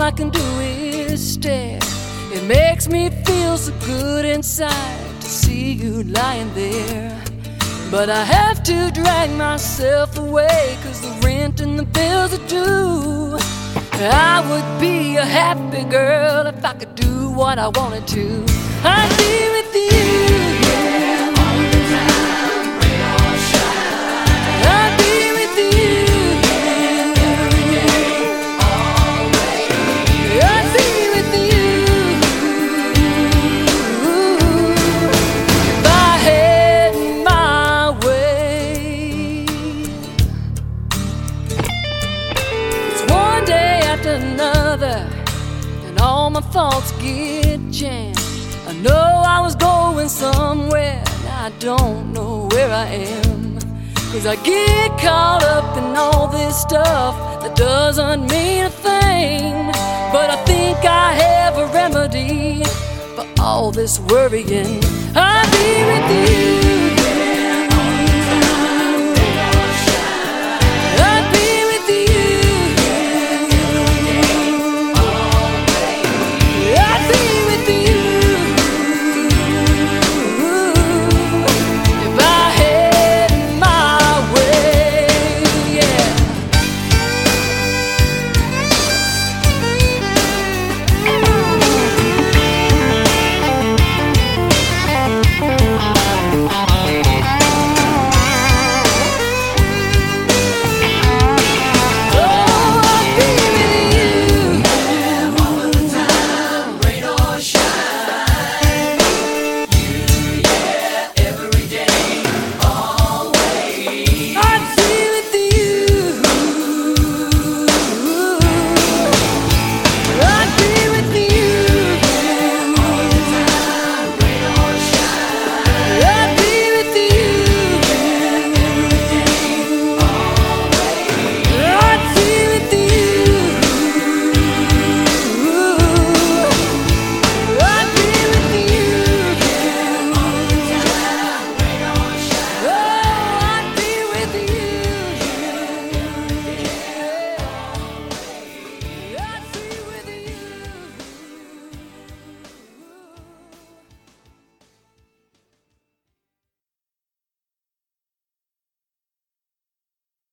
I can do is stare. It makes me feel so good inside to see you lying there. But I have to drag myself away, 'cause the rent and the bills are due. I would be a happy girl if I could do what I wanted to. I'd be with you all the time, rain or shine. I'd be with you always. I'd be with you if I had my way. It's one day after another, and all my thoughts get jammed. I know I was going somewhere, and I don't know where I am. 'Cause I get caught up in all this stuff that doesn't mean a thing. But I think I have a remedy for all this worrying. I'll be with you.